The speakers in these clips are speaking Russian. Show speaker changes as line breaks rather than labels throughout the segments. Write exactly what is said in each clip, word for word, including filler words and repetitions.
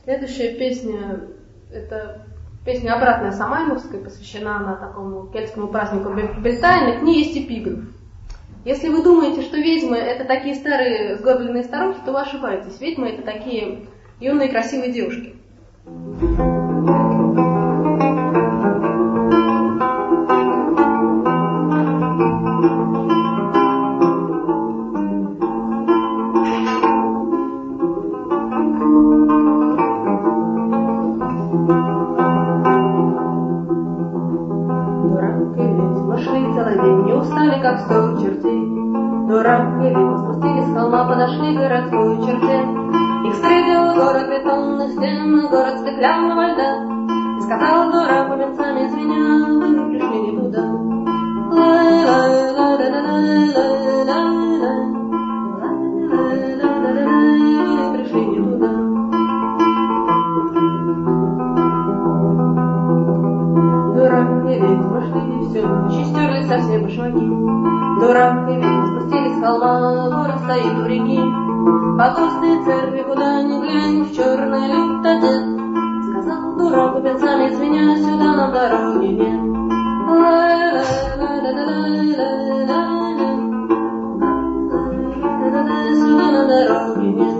Следующая песня, это песня обратная Самайновская, посвящена она такому кельтскому празднику Бельтайн, и к ней есть эпиграф. Если вы думаете, что ведьмы это такие старые сгорбленные старухи, то вы ошибаетесь. Ведьмы это такие юные красивые девушки.
Как сто чертей. Дурак и ведьма спустились с холма, подошли к городской черте. Их встретил город бетонных стен, город стеклянного льда. И сказал дурак, венцами звеня, вы пришли не туда. Вы пришли не туда. Дурак и ведьма шли всю ночь и стерлись совсем башмаки. Дурак и ведьма спустились с холма, город стоит у реки. По толстой церкви, куда ни глянь, в черной лют одет. Сказал дурак, пенсами звеня, сюда нам дороги нет. Сюда нам дороги нет.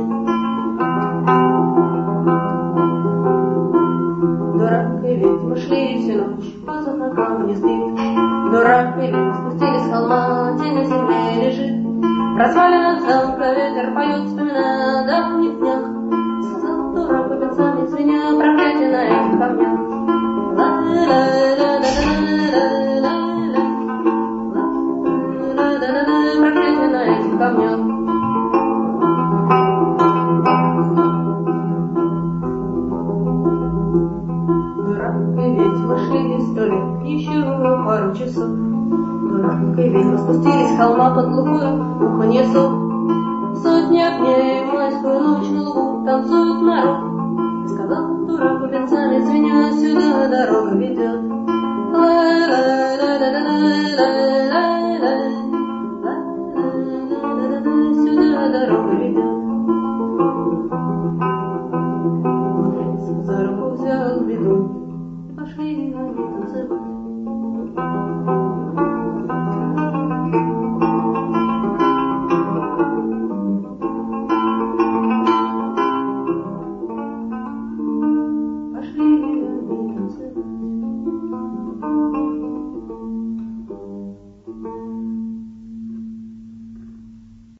Дурак и ведьма шли всю ночь, воздух на камне сбит. Дурак и ведьма спустились с холма, тень на земле лежит. В развалинах замка ветер поет, вспоминая о давних днях. Сказал дурак, пенсами звеня, проклятие на этих камнях. Проклятие на этих камнях. Дурак и ведьма шли сто лет, еще пару часов. Дурак и ведьма спустились с холма под глухое уханье сов.